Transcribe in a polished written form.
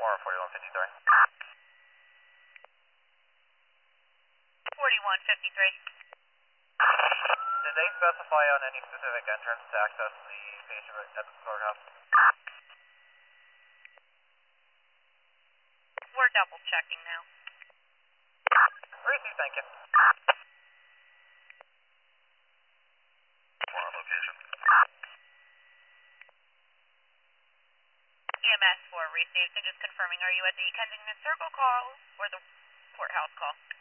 or 4153? 4153. Did they specify on any specific entrance to access the patient at the courthouse? We're double checking now. Receive, thank you. For our location. EMS 4 received, and just confirming, are you at the Kensington Circle call or the courthouse call?